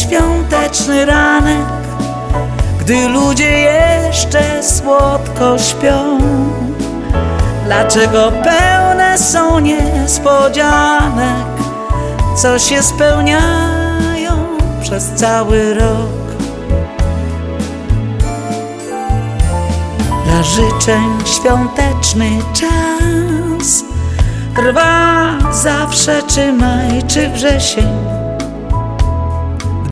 świąteczny ranek, gdy ludzie jeszcze słodko śpią. Dlaczego pełne są niespodzianek, co się spełniają przez cały rok? Dla życzeń świąteczny czas trwa zawsze, czy maj, czy wrzesień.